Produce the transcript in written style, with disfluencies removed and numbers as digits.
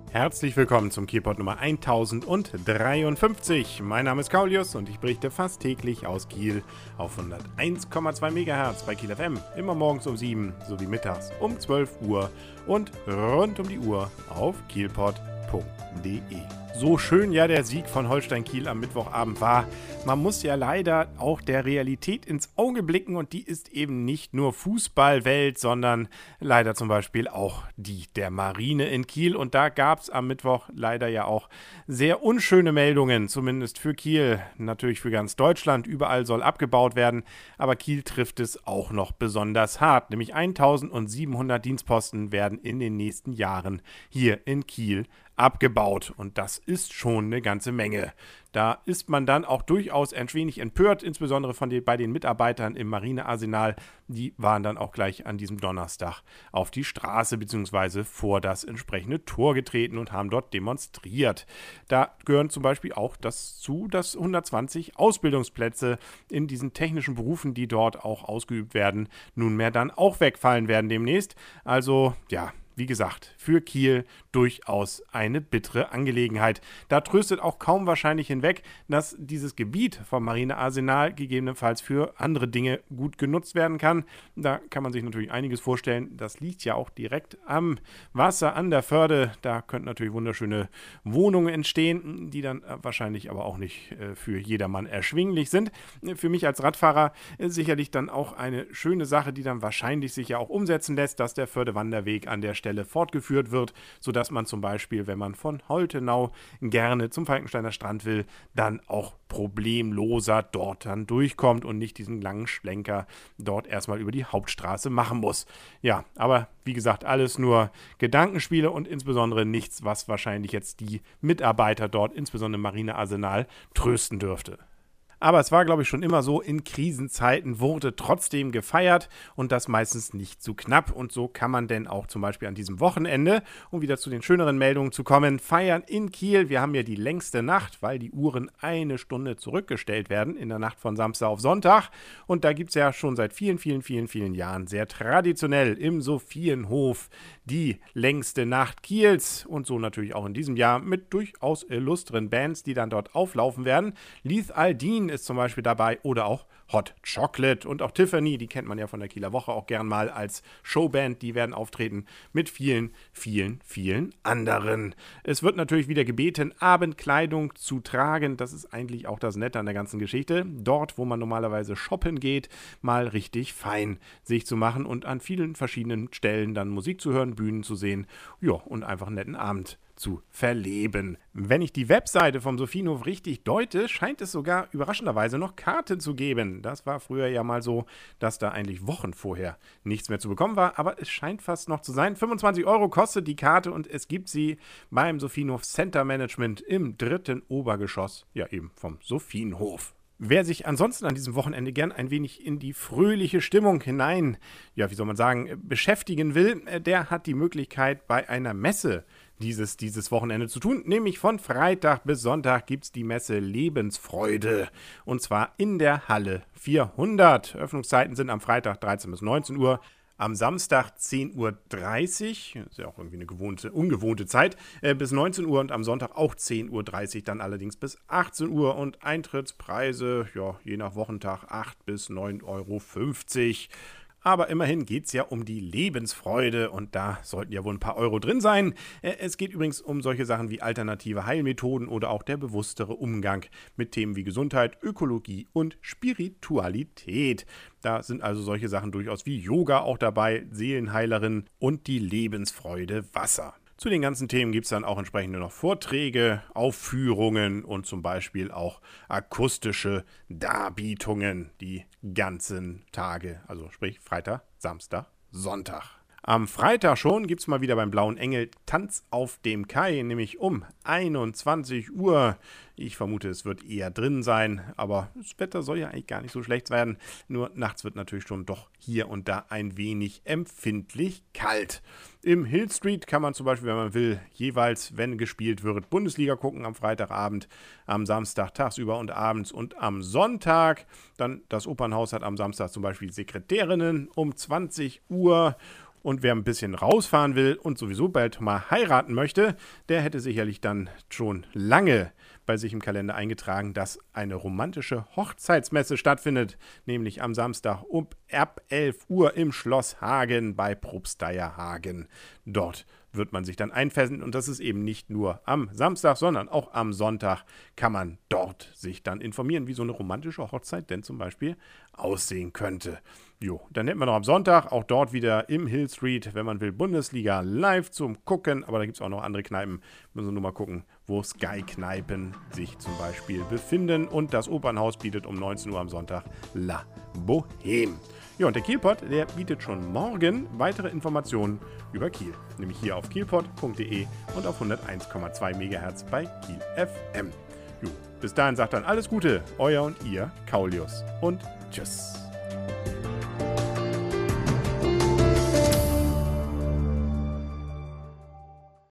Herzlich willkommen zum Kielpot Nummer 1053. Mein Name ist Kaulius und ich berichte fast täglich aus Kiel auf 101,2 MHz bei Kiel FM. Immer morgens um 7 sowie mittags um 12 Uhr und rund um die Uhr auf kielpot.de. So schön ja der Sieg von Holstein Kiel am Mittwochabend war, man muss ja leider auch der Realität ins Auge blicken und die ist eben nicht nur Fußballwelt, sondern leider zum Beispiel auch die der Marine in Kiel. Und da gab es am Mittwoch leider ja auch sehr unschöne Meldungen, zumindest für Kiel, natürlich für ganz Deutschland. Überall soll abgebaut werden, aber Kiel trifft es auch noch besonders hart, nämlich 1700 Dienstposten werden in den nächsten Jahren hier in Kiel abgebaut und das ist schon eine ganze Menge. Da ist man dann auch durchaus ein wenig empört, insbesondere bei den Mitarbeitern im Marinearsenal. Die waren dann auch gleich an diesem Donnerstag auf die Straße bzw. vor das entsprechende Tor getreten und haben dort demonstriert. Da gehören zum Beispiel auch dass 120 Ausbildungsplätze in diesen technischen Berufen, die dort auch ausgeübt werden, nunmehr dann auch wegfallen werden demnächst. Also ja, wie gesagt, für Kiel durchaus eine bittere Angelegenheit. Da tröstet auch kaum wahrscheinlich hinweg, dass dieses Gebiet vom Marinearsenal gegebenenfalls für andere Dinge gut genutzt werden kann. Da kann man sich natürlich einiges vorstellen. Das liegt ja auch direkt am Wasser, an der Förde. Da könnten natürlich wunderschöne Wohnungen entstehen, die dann wahrscheinlich aber auch nicht für jedermann erschwinglich sind. Für mich als Radfahrer sicherlich dann auch eine schöne Sache, die dann wahrscheinlich sich ja auch umsetzen lässt, dass der Förde-Wanderweg an der Stelle fortgeführt wird, sodass man zum Beispiel, wenn man von Holtenau gerne zum Falkensteiner Strand will, dann auch problemloser dort dann durchkommt und nicht diesen langen Schlenker dort erstmal über die Hauptstraße machen muss. Ja, aber wie gesagt, alles nur Gedankenspiele und insbesondere nichts, was wahrscheinlich jetzt die Mitarbeiter dort, insbesondere im Marinearsenal, trösten dürfte. Aber es war, glaube ich, schon immer so, in Krisenzeiten wurde trotzdem gefeiert und das meistens nicht zu knapp. Und so kann man denn auch zum Beispiel an diesem Wochenende, um wieder zu den schöneren Meldungen zu kommen, feiern in Kiel. Wir haben ja die längste Nacht, weil die Uhren eine Stunde zurückgestellt werden in der Nacht von Samstag auf Sonntag. Und da gibt es ja schon seit vielen Jahren sehr traditionell im Sophienhof die längste Nacht Kiels. Und so natürlich auch in diesem Jahr mit durchaus illustren Bands, die dann dort auflaufen werden. Leith Aldin ist zum Beispiel dabei oder auch Hot Chocolate und auch Tiffany, die kennt man ja von der Kieler Woche auch gern mal als Showband, die werden auftreten mit vielen anderen. Es wird natürlich wieder gebeten, Abendkleidung zu tragen, das ist eigentlich auch das Nette an der ganzen Geschichte. Dort, wo man normalerweise shoppen geht, mal richtig fein sich zu machen und an vielen verschiedenen Stellen dann Musik zu hören, Bühnen zu sehen, ja, und einfach einen netten Abend zu verleben. Wenn ich die Webseite vom Sophienhof richtig deute, scheint es sogar überraschenderweise noch Karten zu geben. Das war früher ja mal so, dass da eigentlich Wochen vorher nichts mehr zu bekommen war, aber es scheint fast noch zu sein. 25 € kostet die Karte und es gibt sie beim Sophienhof Center Management im 3. Obergeschoss, ja eben vom Sophienhof. Wer sich ansonsten an diesem Wochenende gern ein wenig in die fröhliche Stimmung hinein, ja, wie soll man sagen, beschäftigen will, der hat die Möglichkeit, bei einer Messe dieses Wochenende zu tun. Nämlich von Freitag bis Sonntag gibt es die Messe Lebensfreude. Und zwar in der Halle 400. Öffnungszeiten sind am Freitag 13 bis 19 Uhr. Am Samstag 10:30 Uhr, ist ja auch irgendwie eine ungewohnte Zeit, bis 19 Uhr und am Sonntag auch 10:30 Uhr, dann allerdings bis 18 Uhr und Eintrittspreise, ja, je nach Wochentag 8 bis 9,50 €. Aber immerhin geht es ja um die Lebensfreude und da sollten ja wohl ein paar Euro drin sein. Es geht übrigens um solche Sachen wie alternative Heilmethoden oder auch der bewusstere Umgang mit Themen wie Gesundheit, Ökologie und Spiritualität. Da sind also solche Sachen durchaus wie Yoga auch dabei, Seelenheilerin und die Lebensfreude Wasser. Zu den ganzen Themen gibt es dann auch entsprechende noch Vorträge, Aufführungen und zum Beispiel auch akustische Darbietungen die ganzen Tage, also sprich Freitag, Samstag, Sonntag. Am Freitag schon gibt es mal wieder beim Blauen Engel Tanz auf dem Kai, nämlich um 21 Uhr. Ich vermute, es wird eher drin sein, aber das Wetter soll ja eigentlich gar nicht so schlecht werden. Nur nachts wird natürlich schon doch hier und da ein wenig empfindlich kalt. Im Hill Street kann man zum Beispiel, wenn man will, jeweils, wenn gespielt wird, Bundesliga gucken am Freitagabend, am Samstag tagsüber und abends und am Sonntag. Dann das Opernhaus hat am Samstag zum Beispiel Sekretärinnen um 20 Uhr. Und wer ein bisschen rausfahren will und sowieso bald mal heiraten möchte, der hätte sicherlich dann schon lange bei sich im Kalender eingetragen, dass eine romantische Hochzeitsmesse stattfindet, nämlich am Samstag ab 11 Uhr im Schloss Hagen bei Probsteier Hagen. Dort wird man sich dann einfesten und das ist eben nicht nur am Samstag, sondern auch am Sonntag kann man dort sich dann informieren, wie so eine romantische Hochzeit denn zum Beispiel aussehen könnte. Jo, dann hätten wir noch am Sonntag auch dort wieder im Hill Street, wenn man will, Bundesliga live zum Gucken, aber da gibt es auch noch andere Kneipen, müssen wir nur mal gucken, wo Sky-Kneipen sich zum Beispiel befinden und das Opernhaus bietet um 19 Uhr am Sonntag La Bohème. Ja, und der Kielpot, der bietet schon morgen weitere Informationen über Kiel, nämlich hier auf kielpot.de und auf 101,2 MHz bei Kiel FM. Jo, bis dahin sagt dann alles Gute, euer und ihr, Kaulius und tschüss.